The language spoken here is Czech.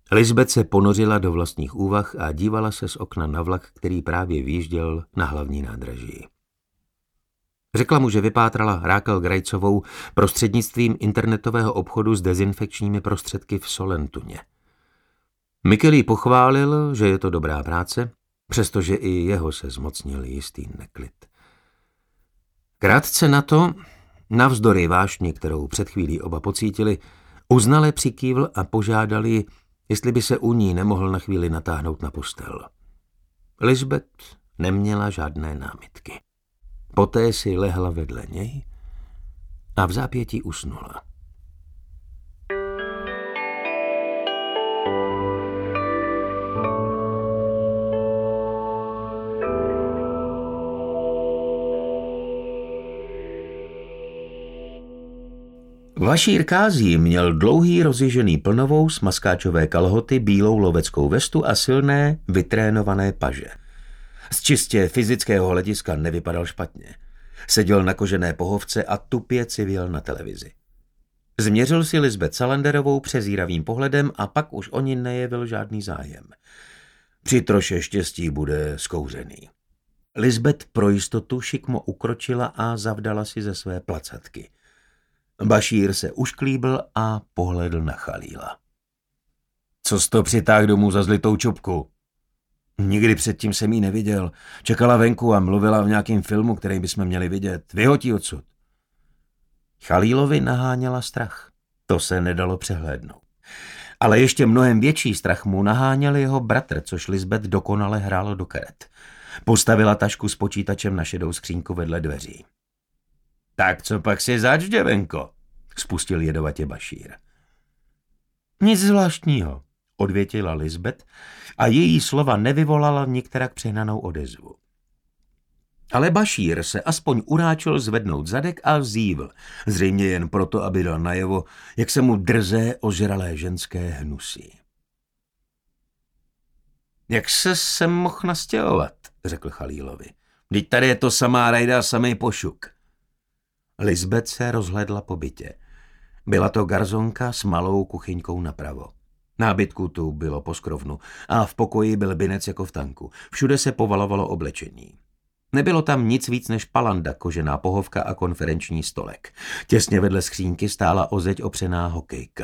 Lisbeth se ponořila do vlastních úvah a dívala se z okna na vlak, který právě výjížděl na hlavní nádraží. Řekla mu, že vypátrala Rákel Grajcovou prostřednictvím internetového obchodu s dezinfekčními prostředky v Solentuně. Mikkel jí pochválil, že je to dobrá práce, přestože i jeho se zmocnil jistý neklid. Krátce na to, navzdory vášni, kterou před chvílí oba pocítili, uznale přikývl a požádali, jestli by se u ní nemohl na chvíli natáhnout na postel. Lisbeth neměla žádné námitky. Poté si lehla vedle něj a v zápětí usnula. Vašír Kází měl dlouhý rozježený plnovous, maskáčové kalhoty, bílou loveckou vestu a silné, vytrénované paže. Z čistě fyzického hlediska nevypadal špatně. Seděl na kožené pohovce a tupě civěl na televizi. Změřil si Lisbeth Salanderovou přezíravým pohledem a pak už o ní nejevil žádný zájem. Při troše štěstí bude zkouřený. Lisbeth pro jistotu šikmo ukročila a zavdala si ze své placatky. Bašír se ušklíbl a pohledl na Chalíla. Co jsi to přitáhl domů za zlitou čupku? Nikdy předtím jsem jí neviděl. Čekala venku a mluvila o nějakém filmu, který bychom měli vidět. Vyhoď ji odsud. Chalílovi naháněla strach. To se nedalo přehlédnout. Ale ještě mnohem větší strach mu naháněl jeho bratr, což Lisbeth dokonale hrálo do karet. Postavila tašku s počítačem na šedou skřínku vedle dveří. Tak co pak si zač, děvenko? Spustil jedovatě Bašír. Nic zvláštního, odvětila Lisbeth a její slova nevyvolala některak přehnanou odezvu. Ale Bašír se aspoň uráčil zvednout zadek a vzívl, zřejmě jen proto, aby dal najevo, jak se mu drzé ožralé ženské hnusí. Jak se sem mohl nastěhovat, řekl Chalílovi. Vždyť tady je to samá rajda a samej pošuk. Lisbeth se rozhlédla po bytě. Byla to garzonka s malou kuchyňkou napravo. Nábytku tu bylo po skrovnu a v pokoji byl binec jako v tanku. Všude se povalovalo oblečení. Nebylo tam nic víc než palanda, kožená pohovka a konferenční stolek. Těsně vedle skřínky stála o zeď opřená hokejka.